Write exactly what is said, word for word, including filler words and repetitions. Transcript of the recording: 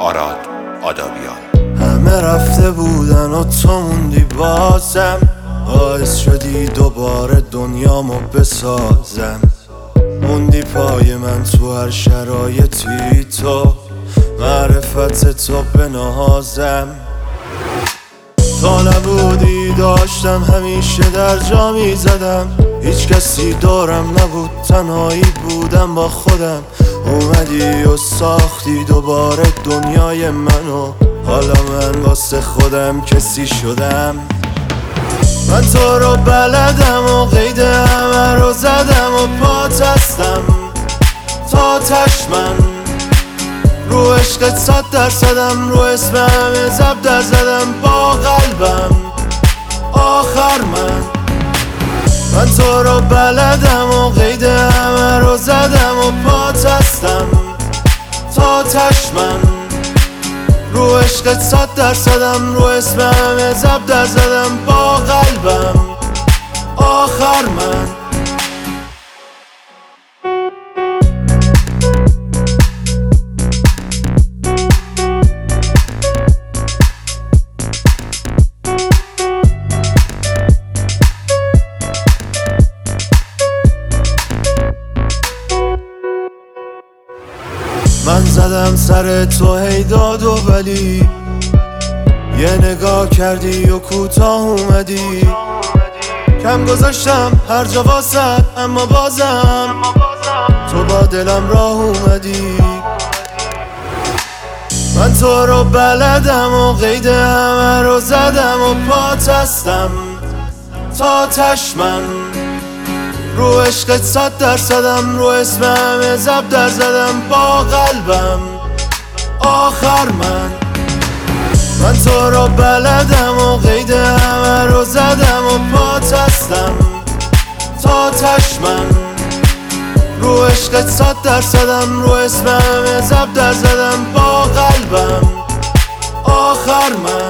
آراد آدابیان. همه رفته بودن و تو موندی بازم، باعث شدی دوباره دنیامو بسازم. موندی پای من تو هر شرایطی، تو معرفت تو بنازم. تا نبودی داشتم همیشه در جا می زدم، هیچ کسی دارم نبود، تنهایی بودم با خودم. اومدی و ساختی دوباره دنیای منو، حالا من واسه خودم کسی شدم. من تو رو بلدم و قید همه رو زدم و پات هستم تا تشمن. رو عشقت صد درصدم، رو اسم همه زب در زدم با قلبم. آخر من من تو رو بلدم و قید همه رو زدم و پات هستم تا تشمن. رو عشقت صد درصدم، رو اسم همه زب در زدم با قلبم. آخر من من زدم سر تو هی داد و ولی، یه نگاه کردی و کوتاه اومدی. کم گذاشتم هر جا واسد، اما بازم تو با دلم راه اومدی. من تو رو بلدم و قید همه رو زدم و پات هستم تا تشمن. رو عشقت صد درصدم، رو اسم همه زب در زدم با قلبم. آخر من من تو رو بلدم و قید همه رو زدم و پات هستم تا تشمن. رو عشقت صد درصدم، رو اسم همه زب در زدم با قلبم. آخر من